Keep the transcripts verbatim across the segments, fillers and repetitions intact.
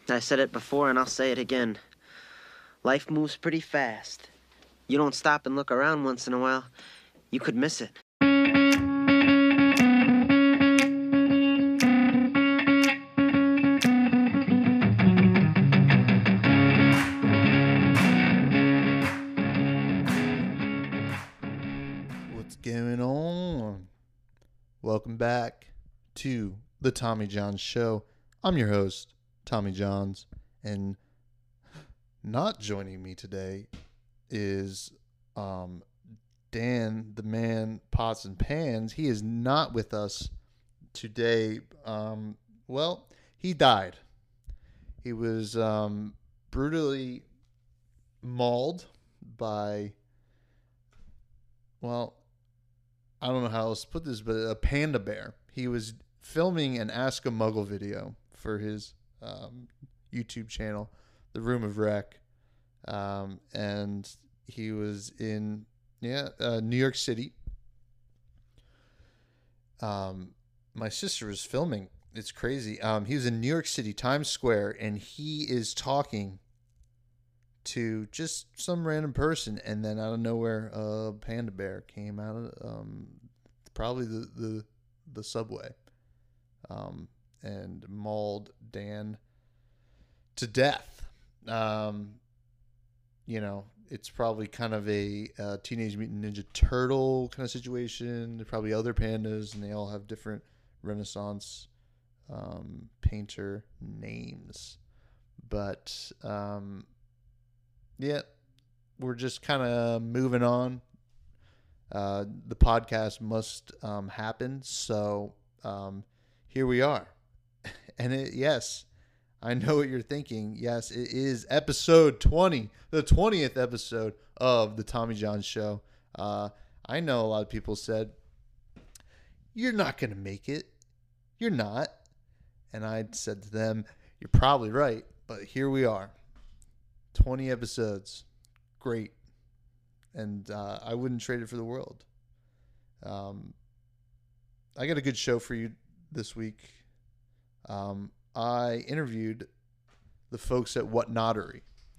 I said it before and I'll say it again. Life moves pretty fast. You don't stop and look around once in a while, you could miss it. What's going on? Welcome back to the Tommy Johns Show. I'm your host, Tommy Johns, and not joining me today is um, Dan, the man pots and pans. He is not with us today. Um, well, he died. He was um, brutally mauled by, well, I don't know how else to put this, but a panda bear. He was filming an Ask a Muggle video for his um, YouTube channel, The Room of Wreck. Um, and he was in yeah uh, New York City. Um, my sister was filming. It's crazy. Um, he was in New York City, Times Square, and he is talking to just some random person, and then out of nowhere, a panda bear came out of um, probably the, the the subway, um, and mauled Dan to death. Um, you know, it's probably kind of a, a Teenage Mutant Ninja Turtle kind of situation. There's probably other pandas, and they all have different Renaissance um, painter names, but um, yeah, we're just kind of moving on. Uh, the podcast must um, happen, so um, here we are. And it, yes, I know what you're thinking. Yes, it is episode twenty, the twentieth episode of the Tommy Johns Show. Uh, I know a lot of people said, "You're not going to make it. You're not." And I said to them, "You're probably right, but here we are. twenty episodes. Great. And uh, I wouldn't trade it for the world." Um, I got a good show for you this week. Um, I interviewed the folks at What Notary.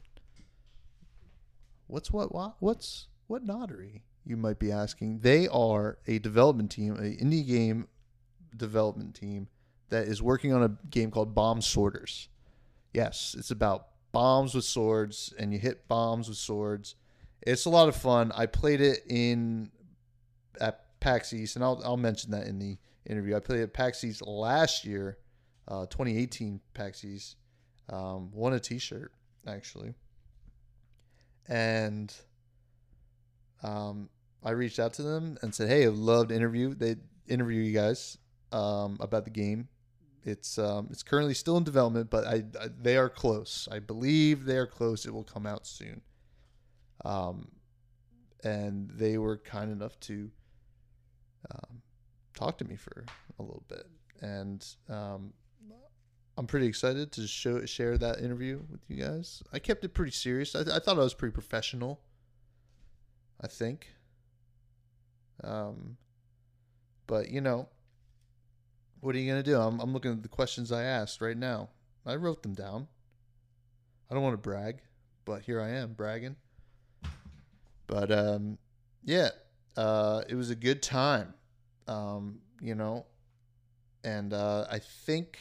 What's what, what? What's What Notary? You might be asking. They are a development team, an indie game development team that is working on a game called Bomb Sorters. Yes, it's about bombs with swords, and you hit bombs with swords. It's a lot of fun. I played it in at PAX East, and I'll I'll mention that in the interview. I played it at PAX East last year, uh, twenty eighteen PAX East. Um, won a T-shirt actually, and um, I reached out to them and said, "Hey, I'd love to interview." They interview you guys um, about the game. It's um, it's currently still in development, but I, I they are close. I believe they are close. It will come out soon. Um, and they were kind enough to um, talk to me for a little bit, and um, I'm pretty excited to show share that interview with you guys. I kept it pretty serious. I, I thought I was pretty professional. I think. Um, but you know. What are you going to do? I'm, I'm looking at the questions I asked right now. I wrote them down. I don't want to brag, but here I am bragging. But, um, yeah, uh, it was a good time, um, you know, and uh, I think,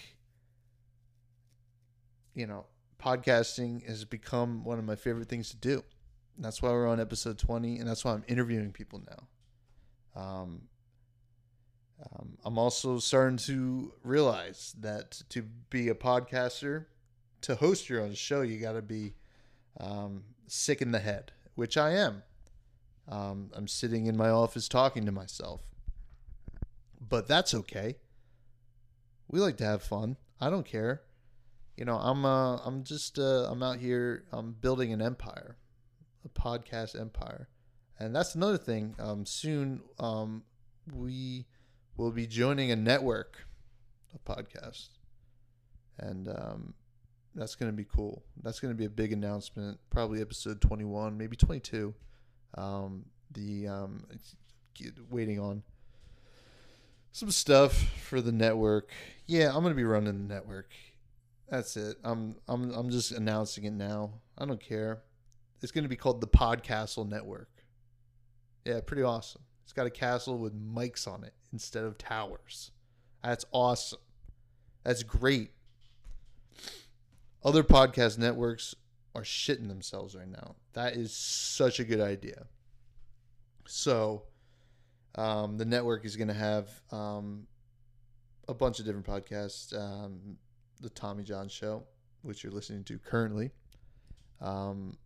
you know, podcasting has become one of my favorite things to do. And that's why we're on episode twenty, and that's why I'm interviewing people now. Um, Um, I'm also starting to realize that to be a podcaster, to host your own show, you got to be um, sick in the head, which I am. Um, I'm sitting in my office talking to myself, but that's okay. We like to have fun. I don't care. You know, I'm uh, I'm just uh, I'm out here. I'm building an empire, a podcast empire, and that's another thing. Um, soon, um, we will be joining a network of podcasts, and um, that's going to be cool. That's going to be a big announcement, probably episode twenty-one, maybe twenty-two. Um, the um, waiting on some stuff for the network. Yeah, I'm going to be running the network. That's it. I'm I'm I'm just announcing it now. I don't care. It's going to be called the Podcastle Network. Yeah, pretty awesome. It's got a castle with mics on it instead of towers. That's awesome. That's great. Other podcast networks are shitting themselves right now. That is such a good idea. So, um, the network is going to have um, a bunch of different podcasts. Um, the Tommy John Show, which you're listening to currently. Um,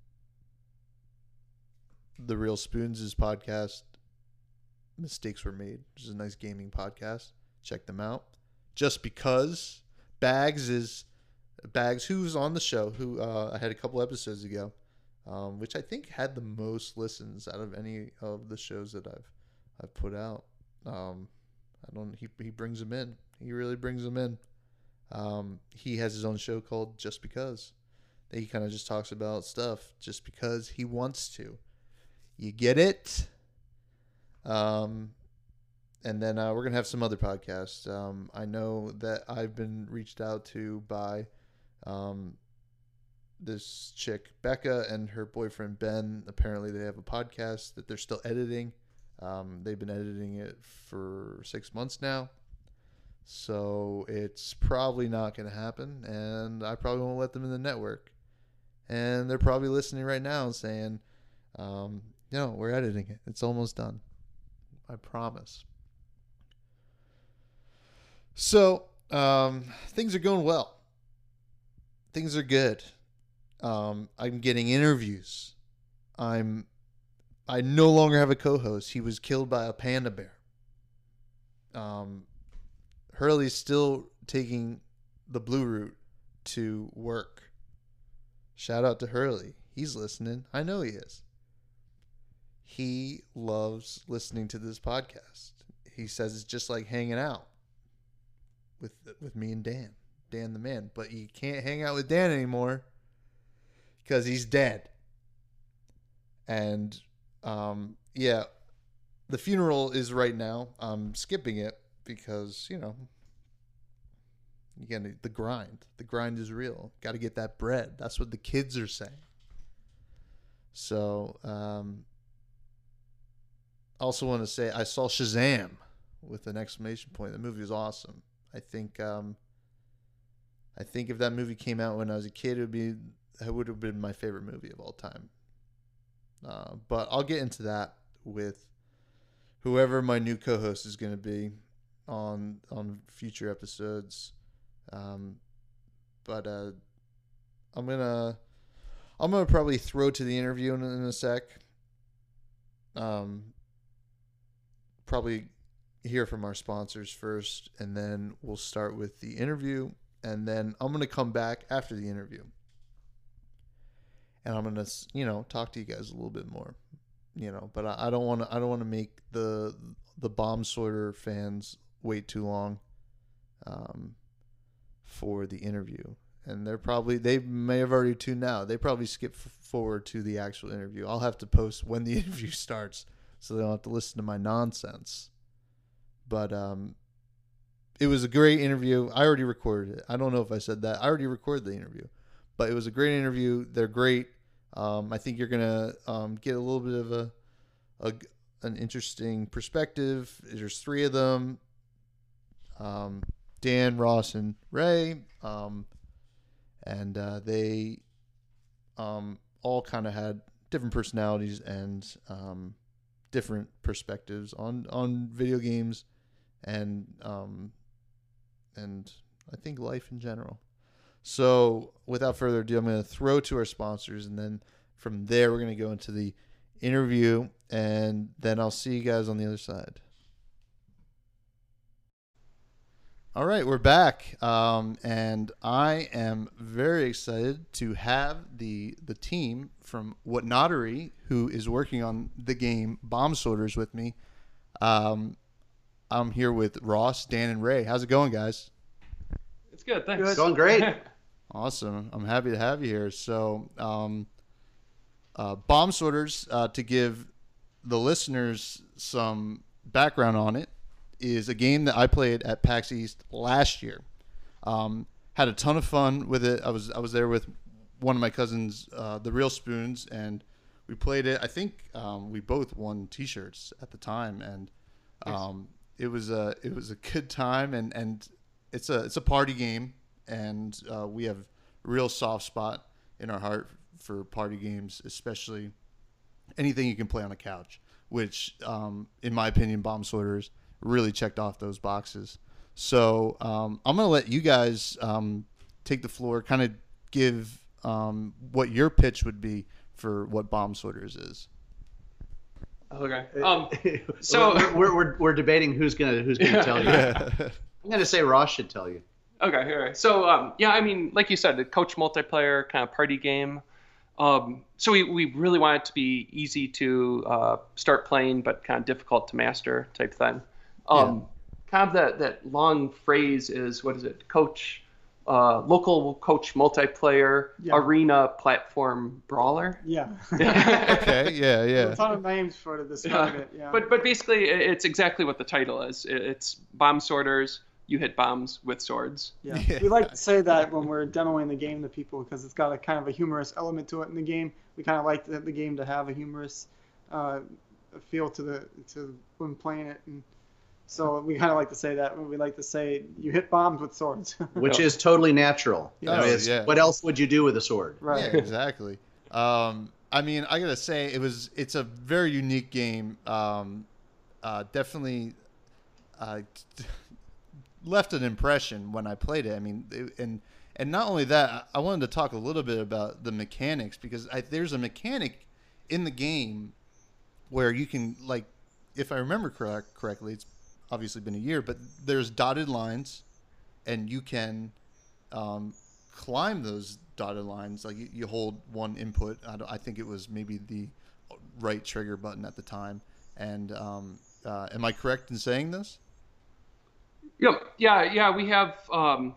the Real Spoons' podcast, Mistakes Were Made, which is a nice gaming podcast. Check them out. Just Because Bags is Bags, who's on the show, who uh, I had a couple episodes ago, um, which I think had the most listens out of any of the shows that I've I've put out. Um, I don't. He he brings them in. He really brings them in. Um, he has his own show called Just Because. He kind of just talks about stuff just because he wants to. You get it? Um, and then uh, we're going to have some other podcasts. Um, I know that I've been reached out to by um, this chick, Becca, and her boyfriend, Ben. Apparently they have a podcast that they're still editing. Um, they've been editing it for six months now. So it's probably not going to happen, and I probably won't let them in the network. And they're probably listening right now and saying, um, no, we're editing it. It's almost done. I promise. So um, things are going well. Things are good. Um, I'm getting interviews. I'm. I no longer have a co-host. He was killed by a panda bear. Um, Hurley's still taking the blue route to work. Shout out to Hurley. He's listening. I know he is. He loves listening to this podcast. He says it's just like hanging out with with me and Dan. Dan the man. But you can't hang out with Dan anymore because he's dead. And um, yeah, the funeral is right now. I'm skipping it because, you know, again, the grind. The grind is real. Got to get that bread. That's what the kids are saying. So, um, I also want to say I saw Shazam with an exclamation point. The movie was awesome. I think, um, I think if that movie came out when I was a kid, it would be, it would have been my favorite movie of all time. Uh, but I'll get into that with whoever my new co-host is going to be on on future episodes. Um, but uh, I'm gonna I'm gonna probably throw to the interview in, in a sec. Um, probably hear from our sponsors first, and then we'll start with the interview, and then I'm gonna come back after the interview, and I'm gonna you know talk to you guys a little bit more, you know. But I, I don't want to I don't want to make the the Bomb Sorter fans wait too long. Um. For the interview, and they're probably they may have already tuned out. They probably skip f- forward to the actual interview. I'll have to post when the interview starts, so they don't have to listen to my nonsense. But um, it was a great interview. I already recorded it. I don't know if I said that. I already recorded the interview, but it was a great interview. They're great. Um, I think you're gonna um, get a little bit of a, a an interesting perspective. There's three of them. Um. Dan, Ross, and Ray, um, and uh, they um, all kind of had different personalities and um, different perspectives on, on video games and um, and I think life in general. So without further ado, I'm going to throw to our sponsors, and then from there we're going to go into the interview, and then I'll see you guys on the other side. All right, we're back, um, and I am very excited to have the the team from Whatnottery, who is working on the game Bomb Sorters with me. Um, I'm here with Ross, Dan, and Ray. How's it going, guys? It's good, thanks. It's going great. Awesome. I'm happy to have you here. So, um, uh, Bomb Sorters, uh, to give the listeners some background on it, is a game that I played at PAX East last year. Um, had a ton of fun with it. I was I was there with one of my cousins, uh, the Real Spoons, and we played it. I think um, we both won T-shirts at the time, and um, it was a it was a good time. And, and it's a it's a party game, and uh, we have a real soft spot in our heart for party games, especially anything you can play on a couch. Which, um, in my opinion, Bomb Sorters really checked off those boxes. So um, I'm gonna let you guys um, take the floor, kind of give um, what your pitch would be for what Bomb Sorters is. Okay. Um, so we're, we're we're debating who's gonna who's gonna tell you. I'm gonna say Ross should tell you. Okay. All right. So um, yeah, I mean, like you said, the coach multiplayer kind of party game. Um, so we, we really want it to be easy to uh, start playing, but kind of difficult to master type thing. Um, yeah. Kind of that, that long phrase is, what is it? Coach, uh, local coach multiplayer yeah. arena platform brawler. Yeah. Okay. Yeah. Yeah. There's a ton of names for to describe yeah. it. Yeah. But but basically, it's exactly what the title is. It's Bomb Sorters. You hit bombs with swords. Yeah. yeah. We like to say that when we're demoing the game to people because it's got a kind of a humorous element to it in the game. We kind of like the, the game to have a humorous uh, feel to the to when playing it, and so we kind of like to say that. We like to say you hit bombs with swords, which is totally natural. Yeah. I mean, it's, yeah. What else would you do with a sword? Right. Yeah, exactly. Um, I mean, I gotta say it was it's a very unique game. Um, uh, definitely. Uh, left an impression when I played it. I mean, it, and and not only that, I wanted to talk a little bit about the mechanics because I, there's a mechanic in the game where you can, like, if I remember correct, correctly, it's obviously been a year, but there's dotted lines, and you can um, climb those dotted lines. Like you, you hold one input. I, don't, I think it was maybe the right trigger button at the time. And um, uh, am I correct in saying this? Yep. Yeah. Yeah. We have, um,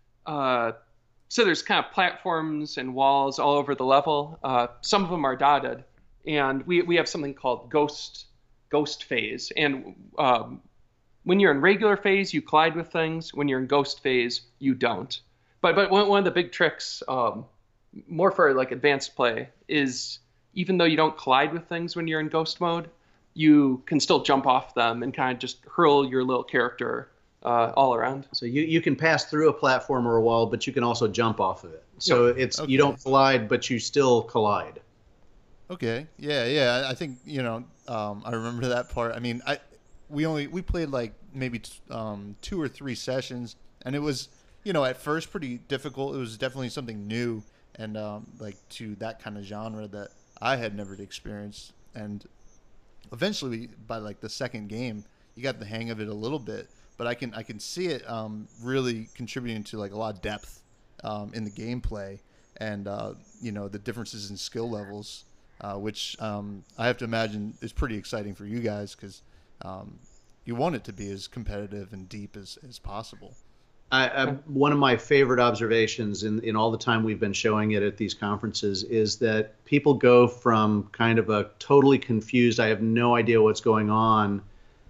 uh, so there's kind of platforms and walls all over the level. Uh, some of them are dotted, and we, we have something called ghost, ghost phase. And, um, when you're in regular phase, you collide with things. When you're in ghost phase, you don't. But, but one, one of the big tricks, um, more for like advanced play is even though you don't collide with things when you're in ghost mode, you can still jump off them and kind of just hurl your little character Uh, all around. So you, you can pass through a platform or a wall, but you can also jump off of it. So yep. it's okay. You don't collide, but you still collide. Okay. Yeah, yeah. I think, you know, um, I remember that part. I mean, I we only we played like maybe t- um, two or three sessions, and it was, you know, at first pretty difficult. It was definitely something new and um, like to that kind of genre that I had never experienced. And eventually, by like the second game, you got the hang of it a little bit. But I can I can see it um, really contributing to like a lot of depth um, in the gameplay, and uh, you know the differences in skill levels, uh, which um, I have to imagine is pretty exciting for you guys because um, you want it to be as competitive and deep as, as possible. I, I, one of my favorite observations in, in all the time we've been showing it at these conferences is that people go from kind of a totally confused, I have no idea what's going on,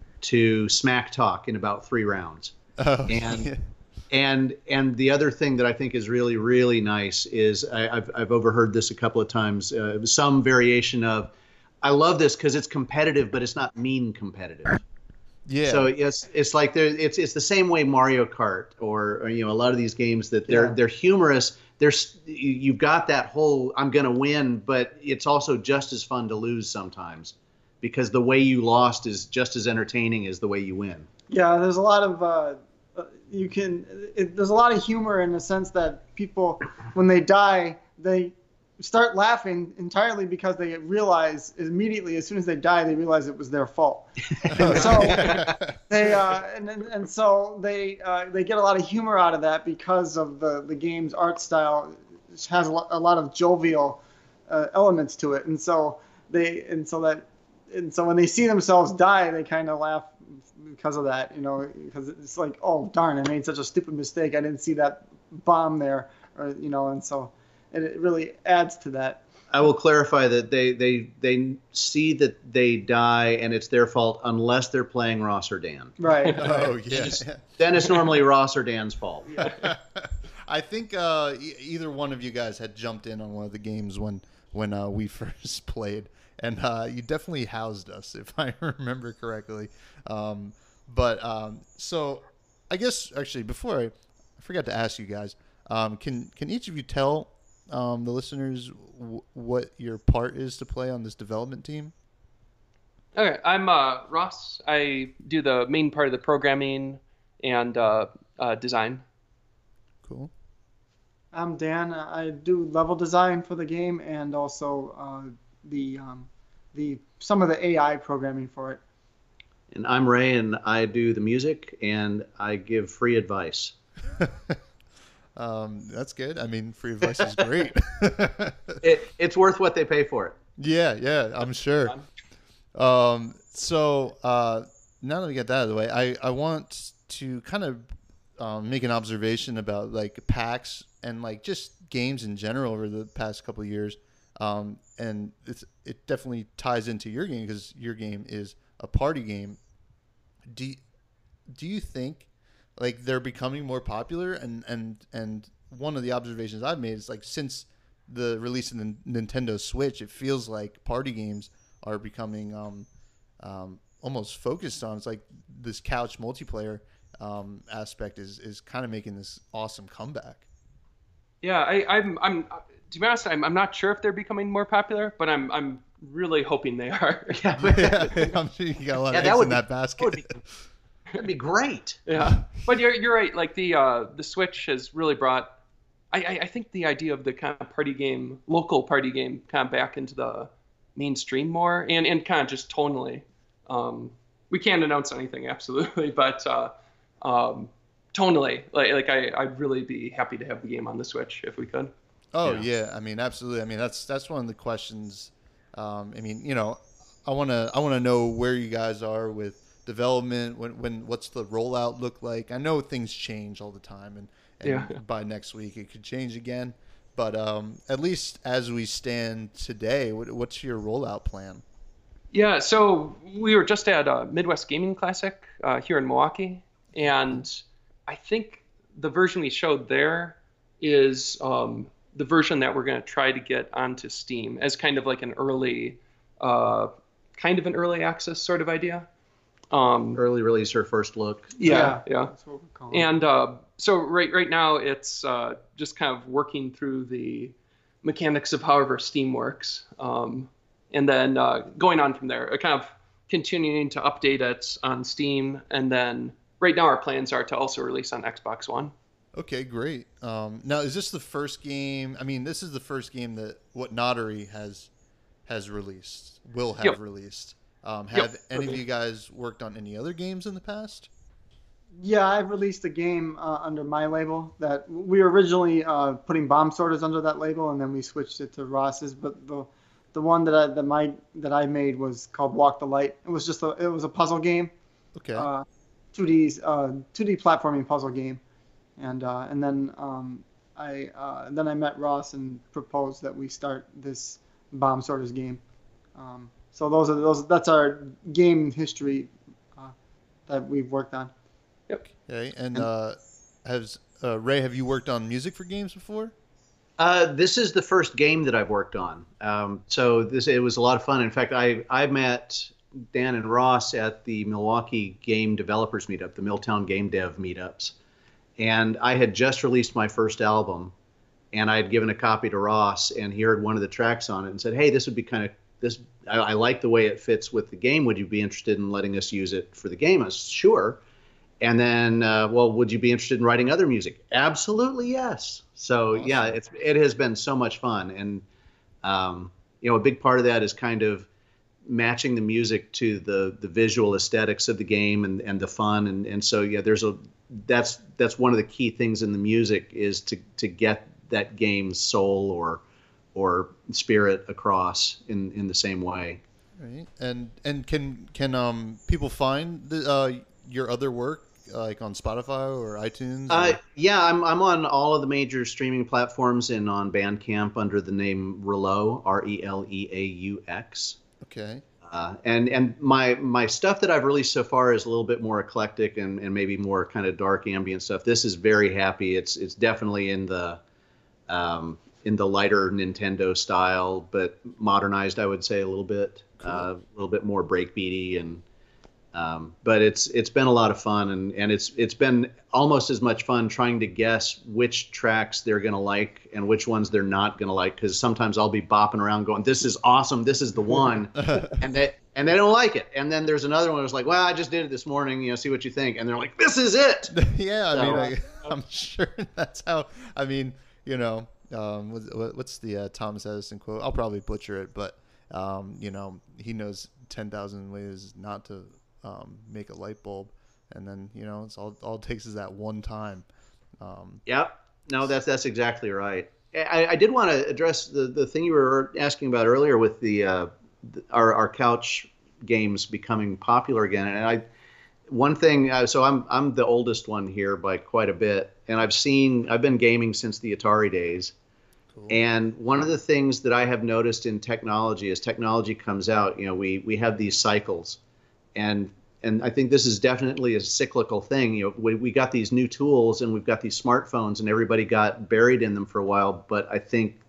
to smack talk in about three rounds. Oh, and yeah. and and the other thing that I think is really, really nice is I, I've, I've overheard this a couple of times, uh, some variation of, I love this because it's competitive, but it's not mean competitive. Yeah. So it's it's like there it's it's the same way Mario Kart or, or you know a lot of these games that they're Yeah. they're humorous. There's you've got that whole I'm gonna win, but it's also just as fun to lose sometimes, because the way you lost is just as entertaining as the way you win. Yeah, there's a lot of uh, you can. It, there's a lot of humor in the sense that people, when they die, they start laughing entirely because they realize immediately as soon as they die, they realize it was their fault. And so they uh, and and so they uh, they get a lot of humor out of that because of the the game's art style, which has a lot, a lot of jovial uh, elements to it, and so they and so that. And so when they see themselves die, they kind of laugh because of that, you know, because it's like, oh, darn, I made such a stupid mistake. I didn't see that bomb there, or, you know, and so and it really adds to that. I will clarify that they, they, they see that they die and it's their fault unless they're playing Ross or Dan. Right. Oh, yeah. Then it's normally Ross or Dan's fault. I think uh, e- either one of you guys had jumped in on one of the games when when uh, we first played, and uh, you definitely housed us, if I remember correctly. Um, but um, so I guess actually before I, I forgot to ask you guys, um, can can each of you tell um, the listeners w- what your part is to play on this development team? Okay, I'm uh, Ross. I do the main part of the programming and uh, uh, design. Cool. I'm Dan. I do level design for the game and also uh, the um, the some of the A I programming for it. And I'm Ray, and I do the music, and I give free advice. um, that's good. I mean, free advice is great. it, it's worth what they pay for it. Yeah, yeah, I'm sure. Um, so uh, now that we get that out of the way, I, I want to kind of um, make an observation about like PAX and like just games in general over the past couple of years. Um, and it's, it definitely ties into your game because your game is a party game. Do you, do you think like they're becoming more popular? And, and, and one of the observations I've made is like since the release of the Nintendo Switch, it feels like party games are becoming um, um, almost focused on. It's like this couch multiplayer um, aspect is, is kind of making this awesome comeback. Yeah, I, I'm I'm to be honest, I'm I'm not sure if they're becoming more popular, but I'm I'm really hoping they are. Yeah, I'm sure you got a lot Yeah, of that eggs would in be- that basket. That would be, that'd be great. Yeah, but you're you're right. Like the uh, the Switch has really brought. I, I I think the idea of the kind of party game, local party game, kind of back into the mainstream more, and and kind of just tonally. Um, we can't announce anything absolutely, but uh, um, tonally, like like I I'd really be happy to have the game on the Switch if we could. Oh Yeah. yeah, I mean absolutely. I mean that's that's one of the questions. Um, I mean you know, I wanna I wanna know where you guys are with development. When when what's the rollout look like? I know things change all the time, and, and Yeah. by next week it could change again. But um, at least as we stand today, what, what's your rollout plan? Yeah, so we were just at uh, Midwest Gaming Classic uh, here in Milwaukee, and I think the version we showed there is um, the version that we're going to try to get onto Steam as kind of like an early, uh, kind of an early access sort of idea. Um, Early release or first look. yeah, yeah. That's what we're calling it. And uh, so right right now it's uh, just kind of working through the mechanics of however Steam works, um, and then uh, going on from there, uh, kind of continuing to update it on Steam, and then right now our plans are to also release on Xbox One. Okay, great. Um, now, is this the first game? I mean, this is the first game that what Notary has has released, will have Yep. released. Um, Yep, have any of okay. you guys worked on any other games in the past? Yeah, I've released a game uh, under my label that we were originally uh, putting Bomb Sorters under that label, and then we switched it to Ross's. But the the one that I that my that I made was called Walk the Light. It was just a it was a puzzle game, Okay. uh, two D uh, two D platforming puzzle game, and uh, and then um, I uh, then I met Ross and proposed that we start this Bomb Sorters game. Um, so those are those that's our game history uh, that we've worked on. Okay. And uh, has uh, Ray, have you worked on music for games before? Uh, this is the first game that I've worked on. Um, so this it was a lot of fun. In fact, I I met Dan and Ross at the Milwaukee Game Developers Meetup, the Milltown Game Dev Meetups, and I had just released my first album, and I had given a copy to Ross, and he heard one of the tracks on it and said, "Hey, this would be kind of this. I, I like the way it fits with the game. Would you be interested in letting us use it for the game?" I said, "Sure." And then, uh, well, would you be interested in writing other music? Absolutely, yes. So Awesome. yeah, it's it has been so much fun, and um, you know, a big part of that is kind of matching the music to the the visual aesthetics of the game and, and the fun, and, and so yeah, there's a that's that's one of the key things in the music is to to get that game's soul or or spirit across in in the same way. Right. And and can can um people find the, uh, your other work uh, like on Spotify or iTunes? Uh, or- yeah, I'm I'm on all of the major streaming platforms and on Bandcamp under the name Relaux, R E L E A U X. okay. Uh, and and my my stuff that I've released so far is a little bit more eclectic and, and maybe more kind of dark ambient stuff. This is very happy. It's it's definitely in the um, in the lighter Nintendo style, but modernized, I would say, a little bit, cool. uh, a little bit more breakbeaty, and um, but it's it's been a lot of fun, and, and it's it's been almost as much fun trying to guess which tracks they're gonna like and which ones they're not gonna like, because sometimes I'll be bopping around going, "This is awesome, this is the one," and they and they don't like it, and then there's another one that's like, "Well, I just did it this morning, you know, see what you think," and they're like, "This is it." Yeah, I so, mean, I, I'm sure that's how. I mean, you know. Um, what's the uh, Thomas Edison quote? I'll probably butcher it, but um, you know, he knows ten thousand ways not to um, make a light bulb, and then you know, it's all all it takes is that one time. Um, yep. No, that's that's exactly right. I, I did want to address the, the thing you were asking about earlier with the, uh, the our our couch games becoming popular again, and I. One thing, uh, so I'm I'm the oldest one here by quite a bit, and I've seen I've been gaming since the Atari days. Cool. And one of the things that I have noticed in technology, as technology comes out, you know, we we have these cycles, and and I think this is definitely a cyclical thing. You know, we we got these new tools and we've got these smartphones, and everybody got buried in them for a while. But I think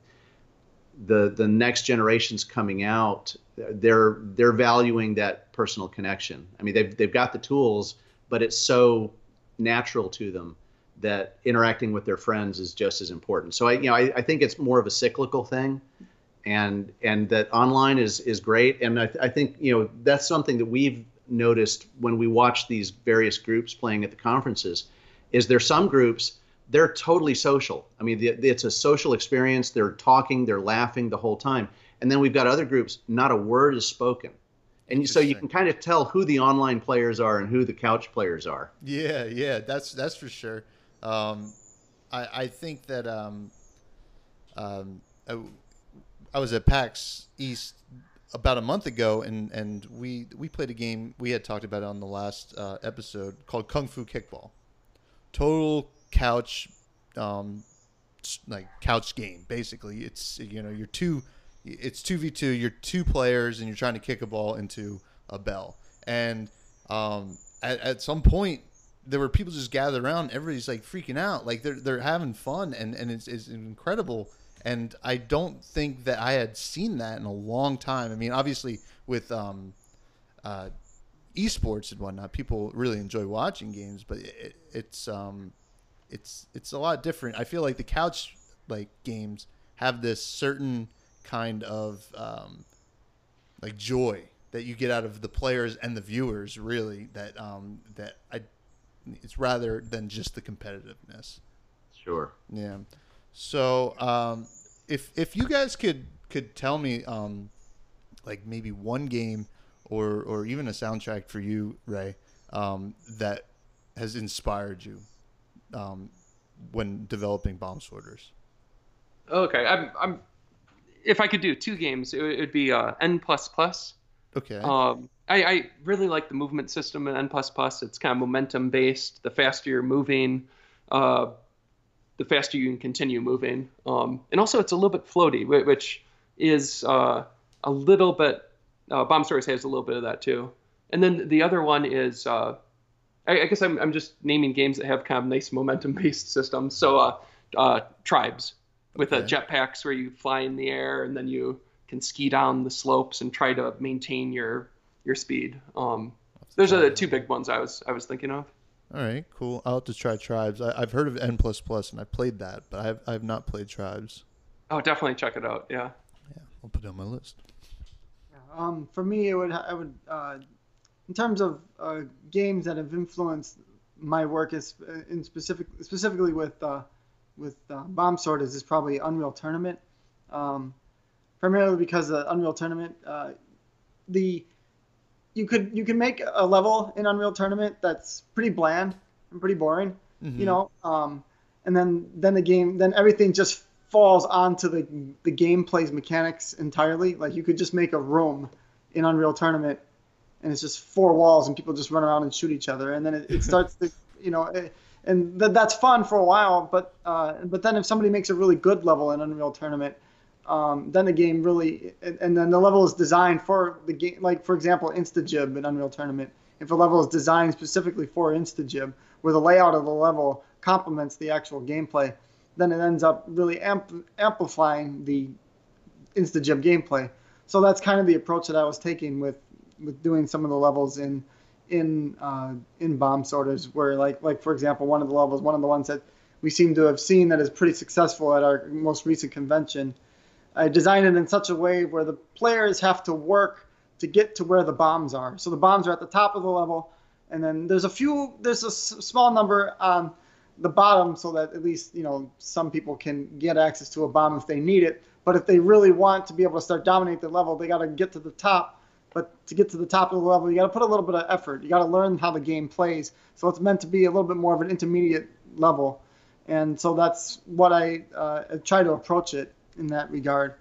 the the next generations coming out, they're they're valuing that personal connection. I mean, they've they've got the tools, but it's so natural to them that interacting with their friends is just as important. So I you know I, I think it's more of a cyclical thing, and and that online is is great. And I, I think you know that's something that we've noticed when we watch these various groups playing at the conferences, is there some groups. They're totally social. I mean, it's a social experience. They're talking, they're laughing the whole time. And then we've got other groups, not a word is spoken. And so you can kind of tell who the online players are and who the couch players are. Yeah, yeah, that's that's for sure. Um, I, I think that um, um, I, I was at PAX East about a month ago, and, and we, we played a game we had talked about it on the last uh, episode called Kung Fu Kickball. Total couch um like couch game, basically. It's you know you're two it's two v two, you're two players and you're trying to kick a ball into a bell, and um at, at some point there were people just gathered around, everybody's like freaking out, like they're they're having fun, and and it's, it's incredible. And I don't think that I had seen that in a long time. I mean, obviously with um uh esports and whatnot, people really enjoy watching games, but it, it's um it's it's a lot different. I feel like the couch like games have this certain kind of um like joy that you get out of the players and the viewers, really, that um that I it's rather than just the competitiveness. Sure. Yeah. So um if if you guys could could tell me um like maybe one game or or even a soundtrack for you, Ray, um, that has inspired you um, when developing Bomb Sorters. Okay, I'm, I'm. If I could do two games, it would be uh, N plus plus. Okay. Um, I, I really like the movement system in N plus plus. It's kind of momentum based. The faster you're moving, uh, the faster you can continue moving. Um, and also, it's a little bit floaty, which is uh, a little bit. Uh, Bomb Sorters has a little bit of that too. And then the other one is, uh, I, I guess I'm I'm just naming games that have kind of nice momentum-based systems. So uh, uh, Tribes with Okay. uh, jetpacks where you fly in the air and then you can ski down the slopes and try to maintain your your speed. Um, those are the two big ones I was I was thinking of. All right, cool. I'll have to try Tribes. I, I've heard of N plus plus and I played that, but I've I've not played Tribes. Oh, definitely check it out. Yeah. Yeah, I'll put it on my list. Um, for me, it would I would uh, in terms of uh, games that have influenced my work is in specific specifically with uh, with uh, Bomb Sorters is probably Unreal Tournament, um, primarily because of Unreal Tournament. Uh, the you could you can make a level in Unreal Tournament that's pretty bland and pretty boring, Mm-hmm. you know, um, and then then the game then everything just falls onto the the gameplay's mechanics entirely. Like you could just make a room in Unreal Tournament, and it's just four walls, and people just run around and shoot each other, and then it, it starts to, you know, it, and th- that's fun for a while. But uh, but then if somebody makes a really good level in Unreal Tournament, um, then the game really, and, and then the level is designed for the game. Like for example, Instagib in Unreal Tournament. If a level is designed specifically for Instagib, where the layout of the level complements the actual gameplay, then it ends up really amp- amplifying the Instagib gameplay. So that's kind of the approach that I was taking with, with doing some of the levels in in uh, in Bomb Sorters, where like like for example, one of the levels, one of the ones that we seem to have seen that is pretty successful at our most recent convention, I designed it in such a way where the players have to work to get to where the bombs are. So the bombs are at the top of the level, and then there's a few, there's a s- small number on the bottom so that at least, you know, some people can get access to a bomb if they need it. But if they really want to be able to start dominating the level, they got to get to the top. But to get to the top of the level, you got to put a little bit of effort. You got to learn how the game plays. So it's meant to be a little bit more of an intermediate level. And so that's what I uh, try to approach it in that regard.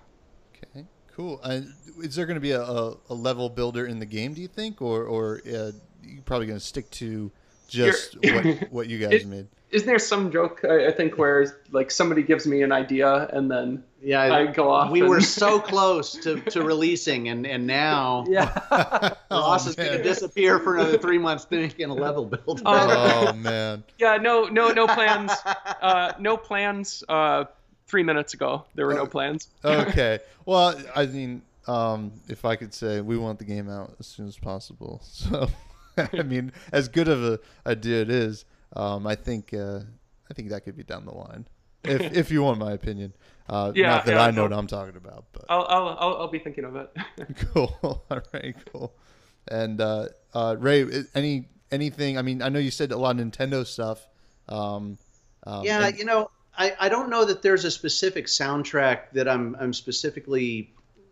Okay, cool. Uh, is there going to be a, a, a level builder in the game, do you think? Or, or uh, you're probably going to stick to just what, what you guys it, made? Isn't there some joke, I, I think, where like somebody gives me an idea and then Yeah, I go off? we and... were so close to, to releasing, and, and now yeah. Ross is going to disappear for another three months thinking a level builder. Oh. Oh, man. Yeah, no, no, no plans. Uh, no plans. Uh, three minutes ago, there were no Oh. plans. Okay. Well, I mean, um, if I could say, we want the game out as soon as possible. So, I mean, as good of a idea it is, um, I think uh, I think that could be down the line, if if you want my opinion. Uh, Yeah, not that yeah, I know no. what I'm talking about, but I'll, I'll, I'll, I'll be thinking of it. cool. All right, cool. And uh, uh, Ray, any anything? I mean, I know you said a lot of Nintendo stuff. Um, um, Yeah, and- you know, I, I don't know that there's a specific soundtrack that I'm I'm specifically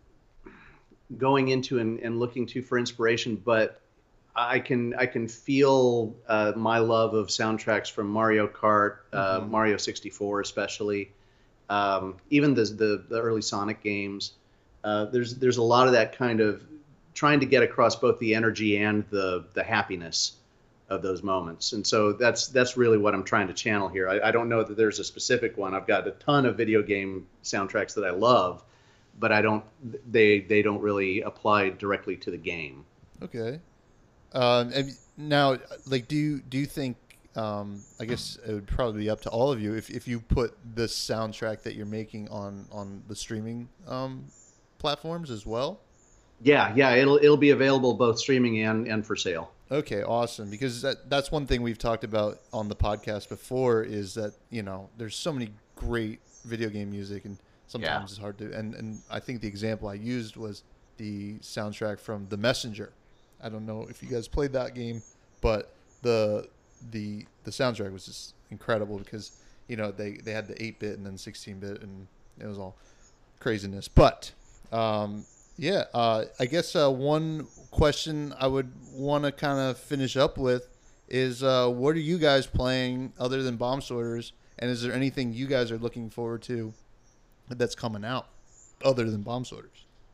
going into and, and looking to for inspiration, but I can I can feel uh, my love of soundtracks from Mario Kart, uh, Mhm. Mario sixty-four especially, um, even the, the the early Sonic games. Uh, there's there's a lot of that kind of trying to get across both the energy and the the happiness of those moments, and so that's that's really what I'm trying to channel here. I, I don't know that there's a specific one. I've got a ton of video game soundtracks that I love, but I don't they they don't really apply directly to the game. Okay. Um, and now, like, do you do you think? Um, I guess it would probably be up to all of you if, if you put this soundtrack that you're making on on the streaming um, platforms as well. Yeah, yeah, it'll it'll be available both streaming and, and for sale. Okay, awesome. Because that that's one thing we've talked about on the podcast before is that, you know, there's so many great video game music, and sometimes it's hard to. And and I think the example I used was the soundtrack from The Messenger. I don't know if you guys played that game, but the the the soundtrack was just incredible because, you know, they, they had the eight bit and then sixteen bit, and it was all craziness. But um, yeah, uh, I guess uh, one question I would want to kind of finish up with is uh, what are you guys playing other than Bomb Sorters, and is there anything you guys are looking forward to that's coming out other than Bomb Sorters?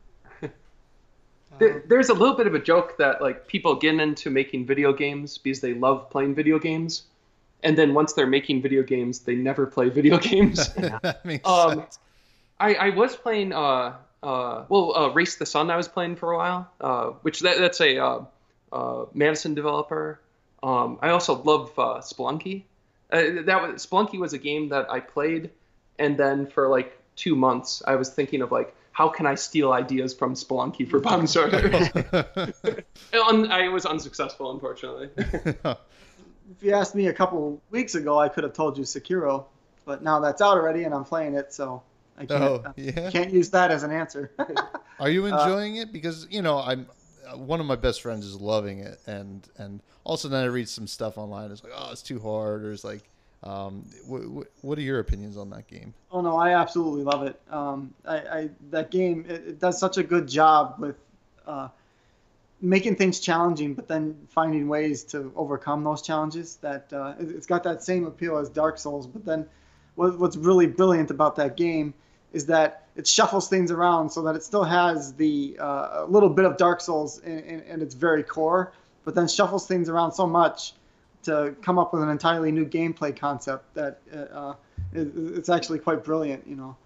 There, there's a little bit of a joke that like people get into making video games because they love playing video games, and then once they're making video games, they never play video games. That makes Um, sense. I, I was playing uh uh well uh, Race the Sun I was playing for a while, uh, which that, that's a uh, uh, Madison developer. Um, I also love uh, Spelunky. Uh, that was Spelunky was a game that I played, and then for like two months I was thinking of like, how can I steal ideas from Spelunky for Bomb Sorters? Un- I was unsuccessful, unfortunately. If you asked me a couple weeks ago, I could have told you Sekiro, but now that's out already and I'm playing it, so I can't, Oh, I yeah. can't use that as an answer. Are you Uh, enjoying it? Because, you know, I'm uh, one of my best friends is loving it, and and also then I read some stuff online. It's like, oh, it's too hard, or it's like, um, w- w- what are your opinions on that game? Oh no, I absolutely love it. Um, I, I that game it, it does such a good job with uh, making things challenging, but then finding ways to overcome those challenges. That uh, it, it's got that same appeal as Dark Souls, but then what, what's really brilliant about that game is that it shuffles things around so that it still has the uh, a little bit of Dark Souls in, in, in its very core, but then shuffles things around so much to come up with an entirely new gameplay concept that uh, it, it's actually quite brilliant, you know.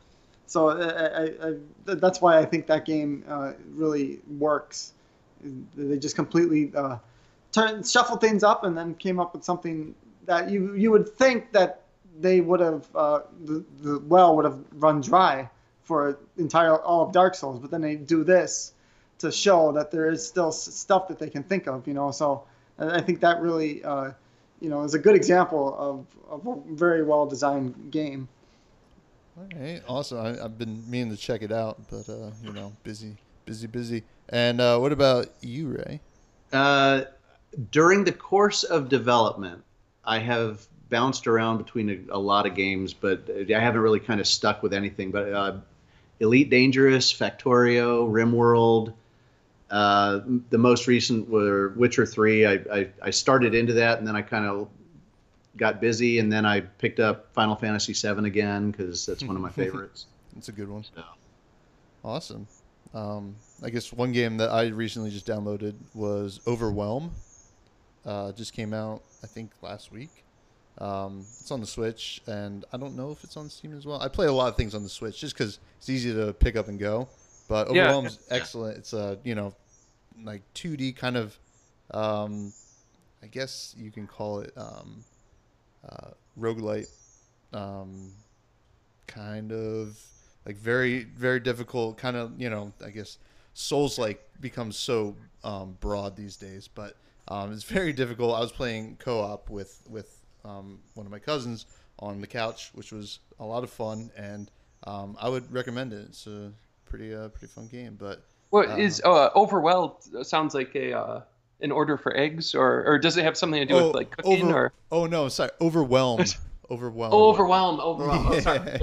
So I, I, I, that's why I think that game uh, really works. They just completely uh, turn shuffled things up and then came up with something that you you would think that they would have uh, the, the well would have run dry for entire all of Dark Souls, but then they do this to show that there is still stuff that they can think of, you know. So I think that really, uh, you know, is a good example of, of a very well designed game. All right, awesome. I, I've been meaning to check it out, but uh, you know, busy, busy, busy. And uh, what about you, Ray? Uh, during the course of development, I have bounced around between a, a lot of games, but I haven't really kind of stuck with anything. But uh, Elite Dangerous, Factorio, RimWorld. Uh, the most recent were Witcher three. I, I, I started into that, and then I kind of got busy, and then I picked up Final Fantasy seven again because that's one of my favorites. It's a good one. So. Awesome. Um, I guess one game that I recently just downloaded was Overwhelm. Uh, just came out, I think, last week. Um, it's on the Switch, and I don't know if it's on Steam as well. I play a lot of things on the Switch just because it's easy to pick up and go. But Overwhelm's yeah. excellent. It's a, you know, like two D kind of, um, I guess you can call it um, uh, roguelite, um, kind of like very, very difficult, kind of, you know, I guess Souls-like becomes so um, broad these days, but um, it's very difficult. I was playing co-op with, with um, one of my cousins on the couch, which was a lot of fun, and um, I would recommend it. It's a pretty, uh, pretty fun game, but What uh, is uh, Overwhelmed? Sounds like a uh, an order for eggs, or or does it have something to do oh, with like cooking? over, or oh no, sorry, Overwhelmed, Overwhelmed. Oh, Overwhelmed, Overwhelmed. Yeah, Oh, sorry.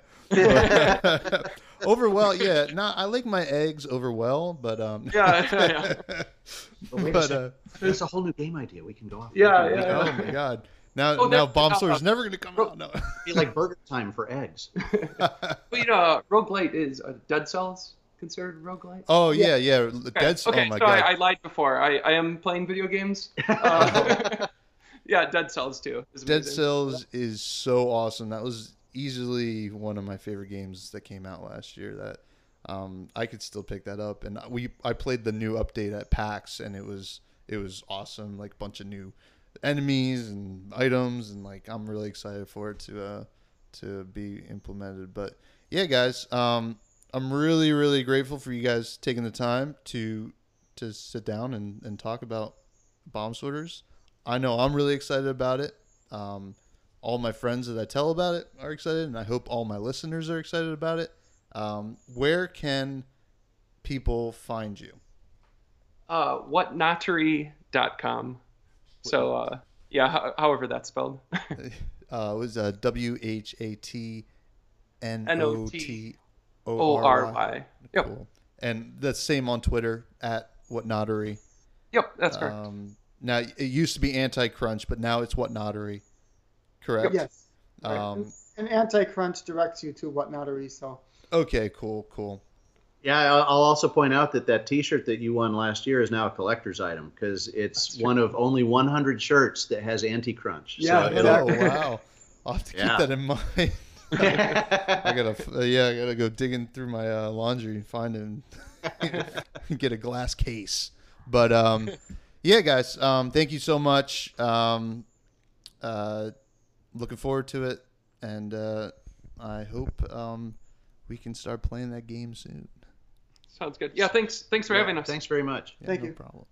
yeah. Overwhelmed, yeah. No, I like my eggs over well, but um. Yeah, yeah. But wait but, a second. uh, There's a whole new game idea we can go off. Yeah, We can- yeah. Oh my god! Now, Oh, now, that- Bomb uh, Sword is never going to come Ro- out. No. Be like burger time for eggs. But you know, roguelite is uh, Dead Cells considered roguelite? Oh yeah, yeah. Okay, Dead. okay, Oh my so god. I, I lied before. I, I am playing video games. Uh, yeah, Dead Cells too. is Dead amazing. Cells is so awesome. That was easily one of my favorite games that came out last year. That um, I could still pick that up, and we I played the new update at PAX, and it was it was awesome. Like a bunch of new enemies and items, and like I'm really excited for it to uh, to be implemented. But yeah, guys, um, I'm really really grateful for you guys taking the time to to sit down and, and talk about Bomb Sorters. I know I'm really excited about it. Um, all my friends that I tell about it are excited, and I hope all my listeners are excited about it. Um, where can people find you? Uh, whatnottery dot com. So, uh, yeah, ho- however that's spelled. Uh, it was uh, W H A T N O T O O R R Y. Y. Yep. Cool. And that's same on Twitter at Whatnottery. Yep, that's correct. Um, now it used to be Anti-Crunch, but now it's Whatnottery. Correct. Yes. Um, and Anti-Crunch directs you to Whatnottery, so. Okay. Cool. Cool. Yeah, I'll I'll also point out that that T-shirt that you won last year is now a collector's item because it's one of only one hundred shirts that has anti-crunch. Yeah, so Oh exactly. wow! I'll have to Yeah. keep that in mind. I gotta, uh, yeah, I gotta go digging through my uh, laundry and find it and get a glass case. But um, yeah, guys, um, thank you so much. Um, uh, looking forward to it, and uh, I hope um, we can start playing that game soon. Sounds good. Yeah, thanks. Thanks for having us. Thanks very much. Yeah, Thank no you. problem.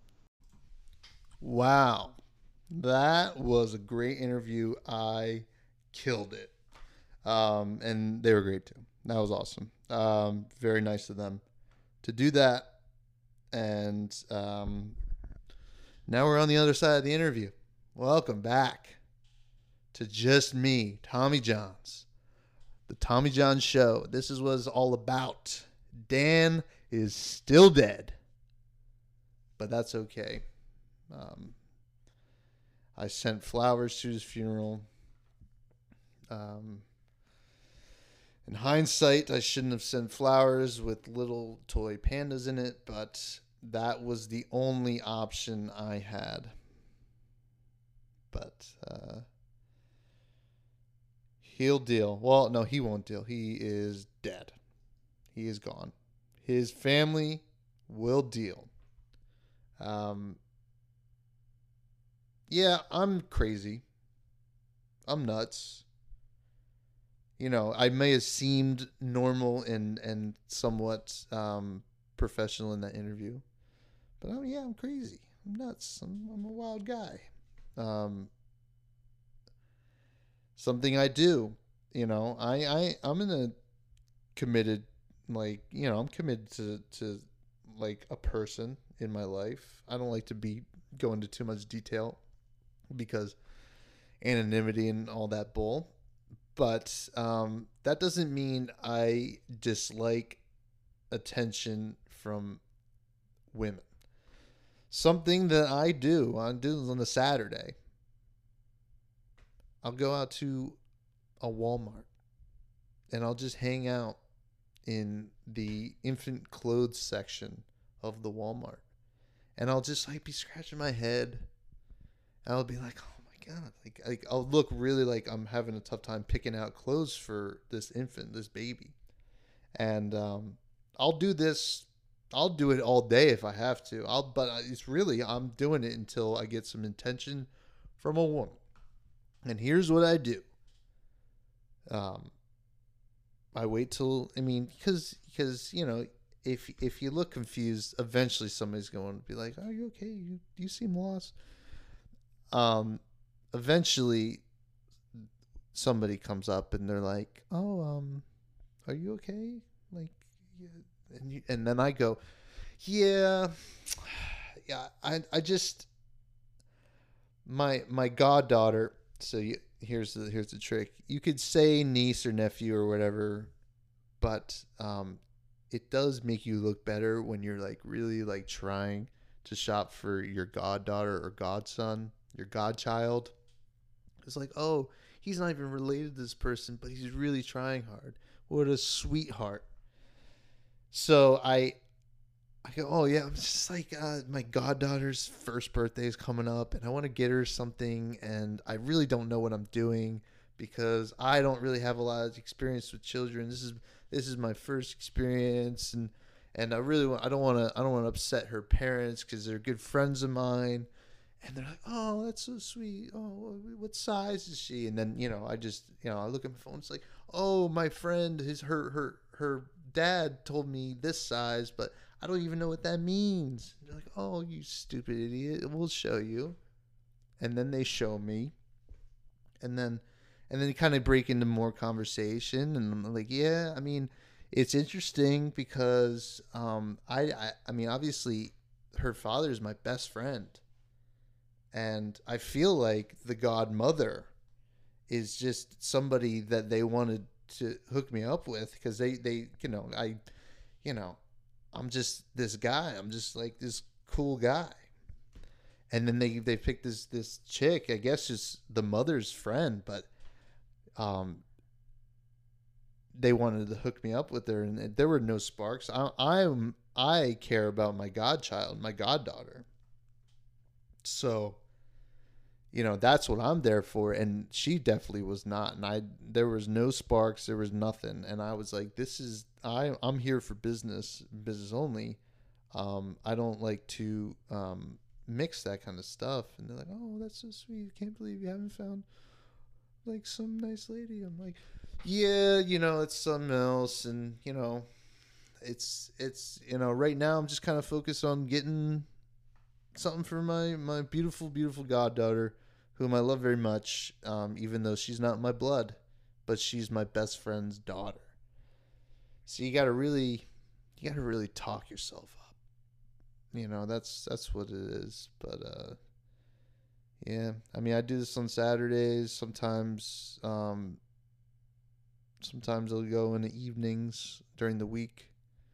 Wow. That was a great interview. I killed it. Um, and they were great too. That was awesome. Um, very nice of them to do that. And um, now we're on the other side of the interview. Welcome back to Just Me, Tommy Johns. The Tommy Johns Show. This is what it's all about. Dan is still dead, but that's okay. Um, I sent flowers to his funeral. Um, in hindsight, I shouldn't have sent flowers with little toy pandas in it, but that was the only option I had. But uh, he'll deal. Well, no, he won't deal. He is dead. He is gone. His family will deal. Um, yeah, I'm crazy. I'm nuts. You know, I may have seemed normal and, and somewhat um, professional in that interview. But I'm, yeah, I'm crazy. I'm nuts. I'm, I'm a wild guy. Um, something I do. You know, I, I, I'm in a committed, like, you know, I'm committed to, to like a person in my life. I don't like to be go into too much detail because anonymity and all that bull. But um, that doesn't mean I dislike attention from women. Something that I do, I do on a Saturday. I'll go out to a Walmart and I'll just hang out in the infant clothes section of the Walmart. And I'll just like be scratching my head. And I'll be like, oh my God. Like, like I'll look really like I'm having a tough time picking out clothes for this infant, this baby. And um, I'll do this. I'll do it all day if I have to. I'll, but it's really, I'm doing it until I get some attention from a woman. And here's what I do. Um, I wait till, I mean, because, because, you know, if, if you look confused, eventually somebody's going to be like, are you okay? You, you seem lost. Um, eventually somebody comes up and they're like, oh, um, are you okay? Like, yeah. And you, and then I go, yeah, yeah. I I just my my goddaughter. So you, here's the here's the trick. You could say niece or nephew or whatever, but um, it does make you look better when you're like really like trying to shop for your goddaughter or godson, your godchild. It's like, oh, he's not even related to this person, but he's really trying hard. What a sweetheart. So I, I go, oh yeah, I'm just like, uh, my goddaughter's first birthday is coming up and I want to get her something and I really don't know what I'm doing because I don't really have a lot of experience with children. This is, this is my first experience and, and I really want, I don't want to, I don't want to upset her parents because they're good friends of mine. And they're like, oh, that's so sweet. Oh, what size is she? And then, you know, I just, you know, I look at my phone. It's like, oh, my friend, his, her, her, her, dad told me this size, but I don't even know what that means. They're like, oh, you stupid idiot. We'll show you. And then they show me. And then and then you kind of break into more conversation. And I'm like, yeah, I mean, it's interesting because um, I, I, I mean, obviously her father is my best friend. And I feel like the godmother is just somebody that they wanted to hook me up with because they, they, you know, I, you know, I'm just this guy. I'm just like this cool guy. And then they, they picked this, this chick, I guess just the mother's friend, but, um, they wanted to hook me up with her and there were no sparks. I, I'm, I care about my godchild, my goddaughter. So, you know, that's what I'm there for. And she definitely was not. And I, there was no sparks. There was nothing. And I was like, this is, I, I'm here for business, business only. Um, I don't like to, um, mix that kind of stuff. And they're like, oh, that's so sweet. I can't believe you haven't found like some nice lady. I'm like, yeah, you know, it's something else. And, you know, it's, it's, you know, right now I'm just kind of focused on getting something for my, my beautiful, beautiful goddaughter, whom I love very much, um, even though she's not my blood, but she's my best friend's daughter. So you gotta really, you gotta really talk yourself up. You know, that's that's what it is. But uh, yeah, I mean, I do this on Saturdays. Sometimes, um, sometimes I'll go in the evenings during the week.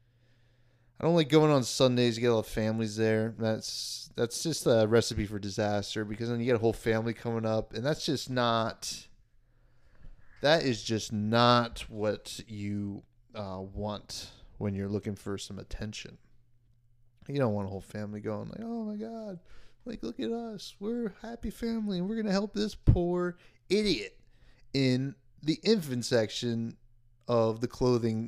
I don't like going on Sundays. You get a lot of families there. That's that's just a recipe for disaster because then you get a whole family coming up, and that's just not. That is just not what you uh, want when you're looking for some attention. You don't want a whole family going like, "Oh my God, like look at us. We're a happy family, and we're gonna help this poor idiot in the infant section of the clothing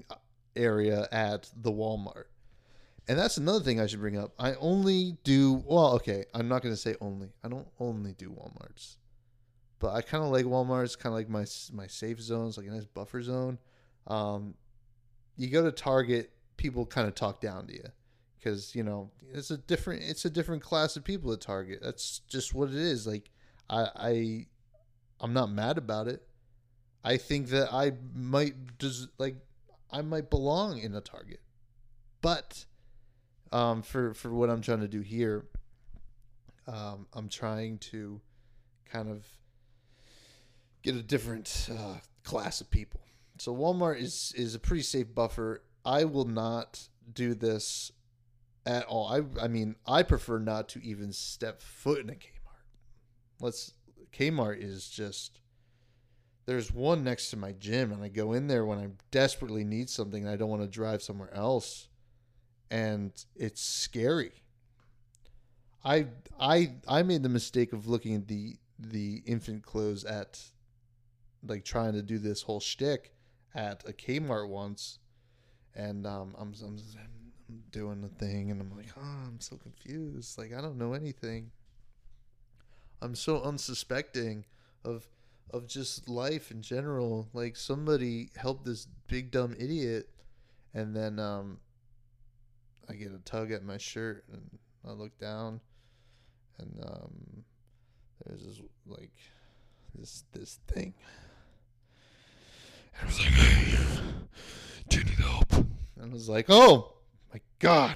area at the Walmart. And that's another thing I should bring up. I only do, well, okay, I'm not going to say only. I don't only do Walmarts. But I kind of like Walmarts, kind of like my my safe zones, like a nice buffer zone. Um, you go to Target, people kind of talk down to you because, you know, it's a different it's a different class of people at Target. That's just what it is. Like, I, I I'm not mad about it. I think that I might just like I might belong in a Target. But um, for for what I'm trying to do here, um, I'm trying to kind of get a different uh, class of people. So Walmart is is a pretty safe buffer. I will not do this at all. I I mean, I prefer not to even step foot in a Kmart. Let's Kmart is just, there's one next to my gym, and I go in there when I desperately need something and I don't want to drive somewhere else, and it's scary. I I I made the mistake of looking at the the infant clothes at, like, trying to do this whole shtick at a Kmart once, and um, I'm, I'm I'm doing the thing, and I'm like, oh, I'm so confused. Like, I don't know anything. I'm so unsuspecting of of just life in general. Like, somebody helped this big dumb idiot, and then um, I get a tug at my shirt, and I look down, and um, there's this like this this thing. And I was like, hey, do you need help? And I was like, oh my God.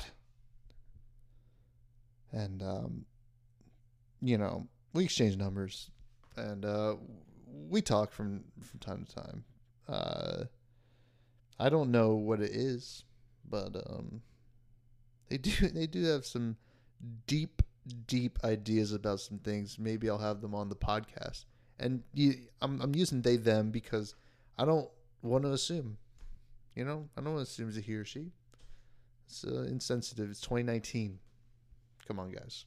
And, um, you know, we exchange numbers, and uh, we talk from, from time to time. Uh, I don't know what it is, but um, they do they do have some deep, deep ideas about some things. Maybe I'll have them on the podcast. And you, I'm I'm using they them because I don't want to assume. You know, I don't want to assume it's a he or she. It's uh, insensitive. It's twenty nineteen. Come on, guys.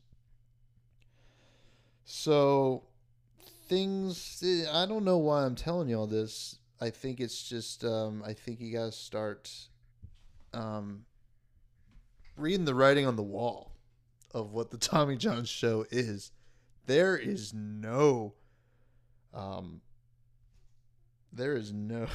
So, things, I don't know why I'm telling you all this. I think it's just, um, I think you guys start um, reading the writing on the wall of what the Tommy John Show is. There is no, um, there is no,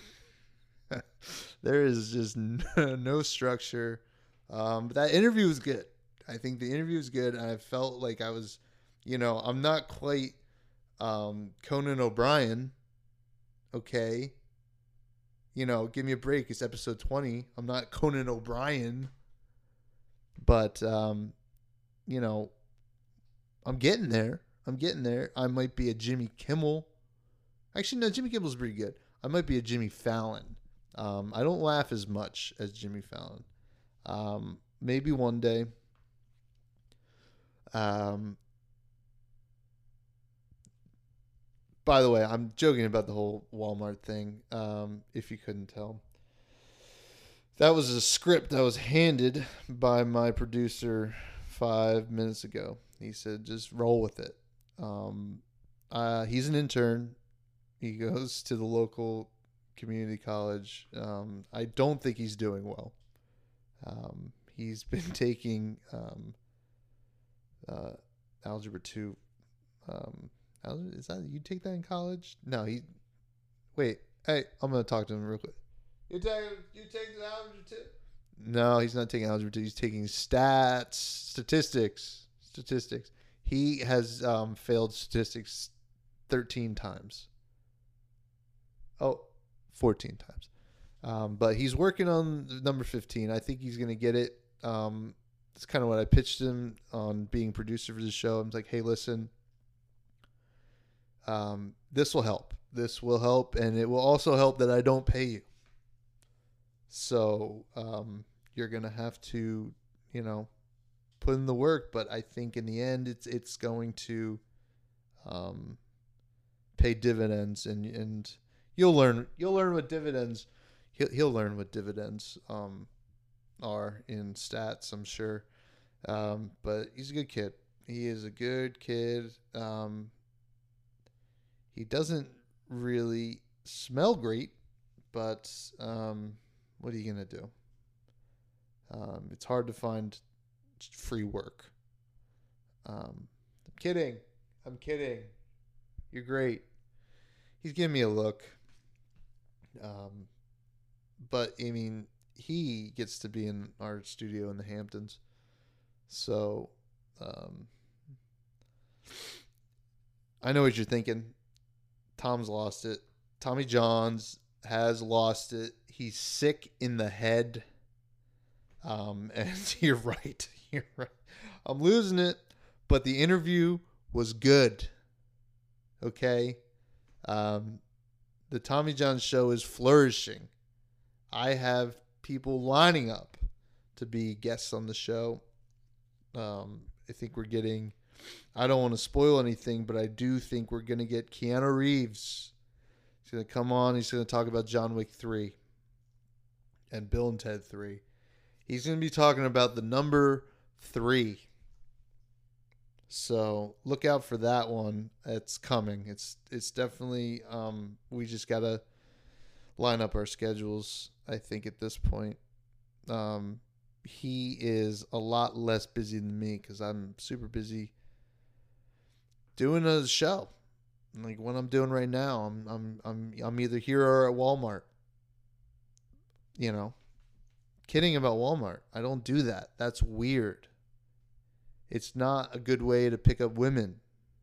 there is just no, no structure. Um, but that interview was good. I think the interview was good, and I felt like I was, you know, I'm not quite um, Conan O'Brien. Okay. You know, give me a break. It's episode twenty. I'm not Conan O'Brien. But, um, you know, I'm getting there. I'm getting there. I might be a Jimmy Kimmel. Actually, no, Jimmy Kimmel's pretty good. I might be a Jimmy Fallon. Um, I don't laugh as much as Jimmy Fallon. Um, maybe one day. Um, by the way, I'm joking about the whole Walmart thing, um, if you couldn't tell. That was a script that was handed by my producer five minutes ago. He said, just roll with it. Um, uh, he's an intern. He goes to the local community college. Um, I don't think he's doing well. Um, he's been taking um, uh, algebra two. Um, is that, you take that in college? No, he. Wait, hey, I'm gonna talk to him real quick. You take you take the algebra two? No, he's not taking algebra two. He's taking stats, statistics, statistics. He has um, failed statistics thirteen times. Oh, fourteen times. Um, but he's working on number fifteen. I think he's going to get it. Um, that's kind of what I pitched him on being producer for the show. I'm like, hey, listen, um, this will help. This will help, and it will also help that I don't pay you. So um, you're going to have to, you know, put in the work. But I think in the end, it's it's going to um, pay dividends, and and you'll learn you'll learn what dividends. He'll, he'll learn what dividends um, are in stats, I'm sure. Um, but he's a good kid. He is a good kid. Um, he doesn't really smell great, but um, What are you going to do? Um, it's hard to find free work. Um, I'm kidding. I'm kidding. You're great. He's giving me a look. Um, but, I mean, he gets to be in our studio in the Hamptons. So, um, I know what you're thinking. Tom's lost it. Tommy Johns has lost it. He's sick in the head. Um, and you're right. You're right. I'm losing it. But the interview was good. Okay? Um, the Tommy Johns show is flourishing. I have people lining up to be guests on the show. Um, I think we're getting... I don't want to spoil anything, but I do think we're going to get Keanu Reeves. He's going to come on. He's going to talk about John Wick three and Bill and Ted three. He's going to be talking about the number three. So look out for that one. It's coming. It's it's definitely, um, we just got to line up our schedules, I think, at this point. Um, he is a lot less busy than me because I'm super busy doing a show. Like what I'm doing right now, I'm I'm I'm I'm either here or at Walmart. You know, kidding about Walmart. I don't do that. That's weird. It's not a good way to pick up women.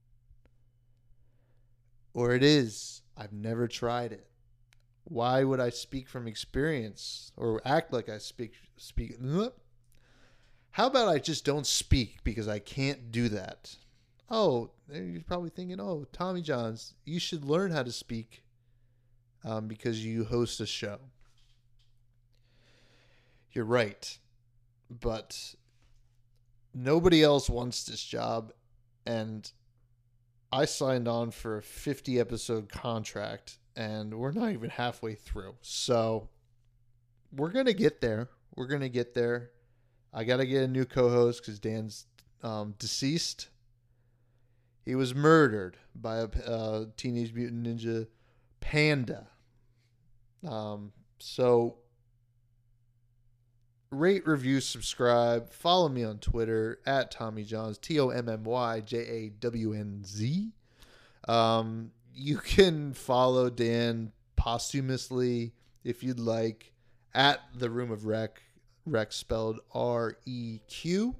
Or it is. I've never tried it. Why would I speak from experience or act like I speak speak? How about I just don't speak because I can't do that? Oh, you're probably thinking, oh, Tommy Johns, you should learn how to speak um, because you host a show. You're right. But nobody else wants this job. And I signed on for a fifty episode contract and we're not even halfway through. So we're going to get there. We're going to get there. I got to get a new co-host because Dan's um, deceased. He was murdered by a uh, Teenage Mutant Ninja Panda. Um, so rate, review, subscribe. Follow me on Twitter at Tommy Johns, T O M M Y J A W N Z. Um, you can follow Dan posthumously if you'd like at the Room of Rec. Rec spelled R E Q.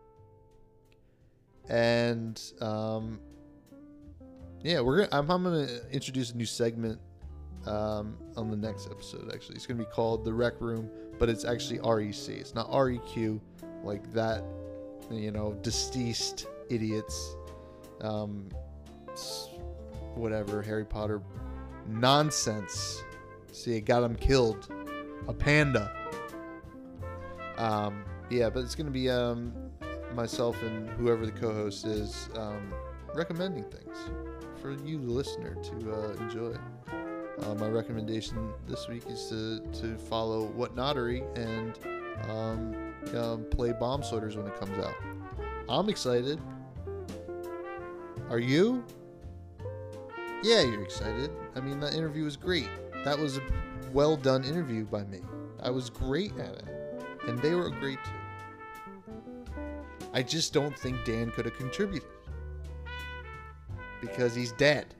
And um, yeah, we're gonna. I'm, I'm gonna introduce a new segment um, on the next episode. Actually, it's gonna be called the Rec Room, but it's actually R E C. It's not R E Q like that. You know, deceased idiots. Um, whatever Harry Potter nonsense. See, it got him killed. A panda. Um, yeah, but it's gonna be um. myself and whoever the co-host is um, recommending things for you, the listener, to uh, enjoy. Uh, my recommendation this week is to, to follow What Nottery and um, um, play Bomb Sorters when it comes out. I'm excited. Are you? Yeah, you're excited. I mean, that interview was great. That was a well done interview by me. I was great at it. And they were great too. I just don't think Dan could have contributed because he's dead.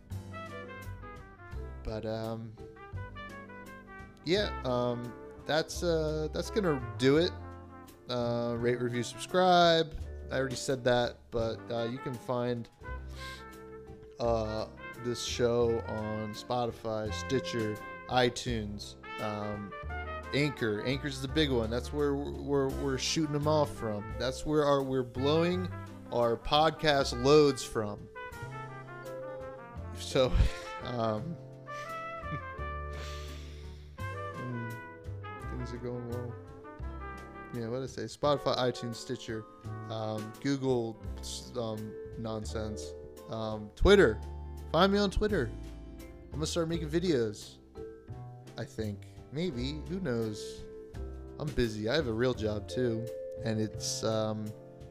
But um, yeah, um, that's uh, that's gonna do it. Uh, rate, review, subscribe. I already said that, but uh, you can find uh, this show on Spotify, Stitcher, iTunes. Um, Anchor. Anchor's the big one. That's where we're, we're shooting them off from. That's where our, we're blowing our podcast loads from. So, um, things are going well. Yeah, what did I say? Spotify, iTunes, Stitcher, um, Google um, nonsense, um, Twitter. Find me on Twitter. I'm going to start making videos, I think. Maybe. Who knows? I'm busy. I have a real job too. And it's um,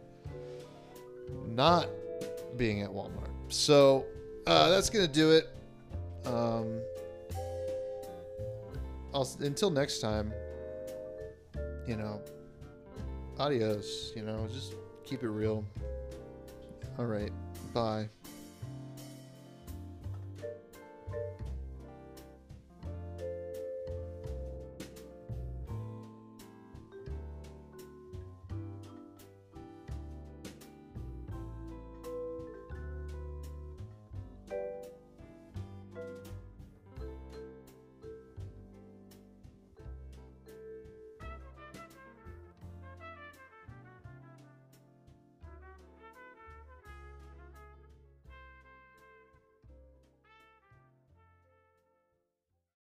not being at Walmart. So uh, that's going to do it. Um, I'll, until next time, you know, adios, you know, just keep it real. All right, bye.